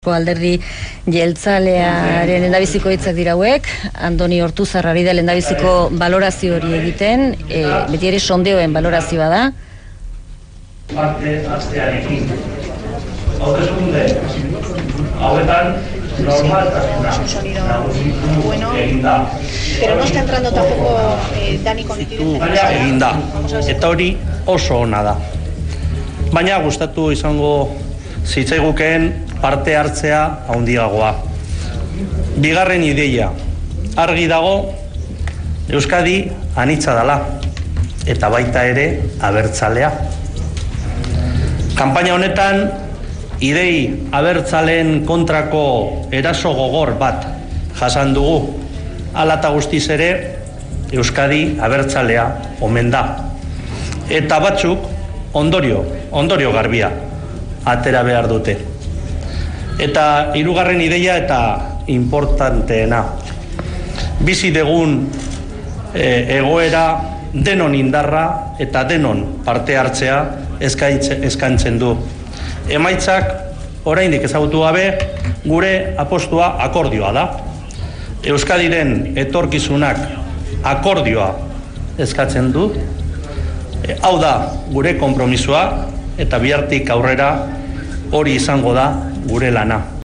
Alderdi jeltzalearen lehendabiziko hitzak dira hauek. Andoni Ortuzar ari da lehendabiziko balorazio hori egiten, beti ere sondeoen balorazioa da. Parte astearekin. Hauteskunde hauetan normaltasuna bueno, pero no está entrando tampoco Dani con egin da, eta hori oso ona da. Baina gustatu izango zitzaigukeen parte hartzea handiagoa. Bigarren ideia, argi dago Euskadi anitza dela eta baita ere abertzalea. Kanpaina honetan idei abertzaleen kontrako eraso gogor bat jasan dugu. Hala eta guztiz ere Euskadi abertzalea omen da. Eta batzuk ondorio garbia atera behar dute. Eta hirugarren ideia eta importanteena. Bizi degun egoera denon indarra eta denon parte hartzea eskaintzen du. Emaitzak oraindik ezagutu gabe, gure apostua akordioa da. Euskadiren etorkizunak akordioa eskatzen du. Hau da gure konpromisoa eta bihartik aurrera hori izango da gure lana.